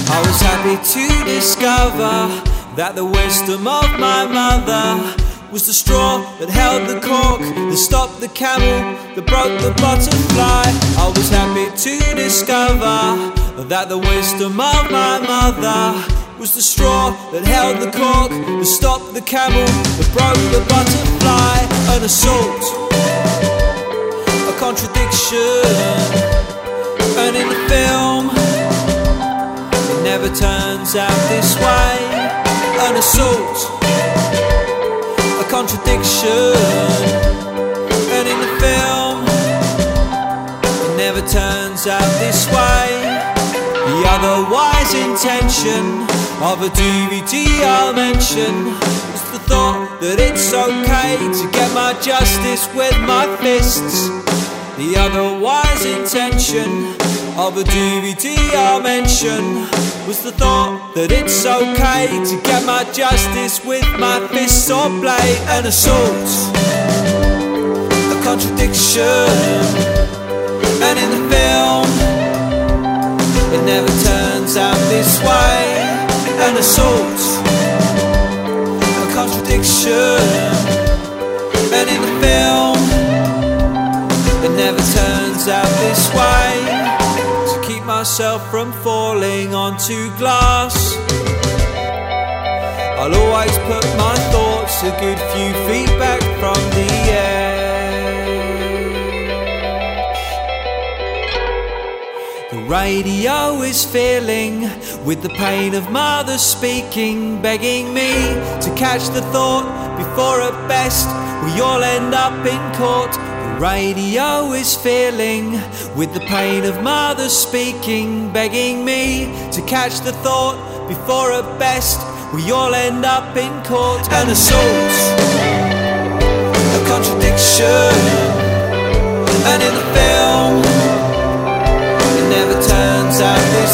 I was happy to discover that the wisdom of my mother was the straw that held the cork, that stopped the camel, that broke the butterfly. I was happy to discover that the wisdom of my mother was the straw that held the cork, that stopped the camel, that broke the butterfly. An assault, a contradiction, and in the film it never turns out this way. An assault, a contradiction, and in the film it never turns out this way. The otherwise intention of a DVD I'll mention is the thought that it's okay to get my justice with my fists. The otherwise intention of a DVD I'll mention was the thought that it's okay to get my justice with my fists or blade. An assault, a contradiction, and in the film it never turns out this way. An assault, a contradiction, and in the film it never turns out this way. To keep myself from falling onto glass, I'll always put my thoughts a good few feet back from the edge. The radio is filling with the pain of mothers speaking, begging me to catch the thought before at best we all end up in court. The radio is filling with the pain of mothers speaking, begging me to catch the thought before at best we all end up in court. An assault, a contradiction, and in the film it never turns out this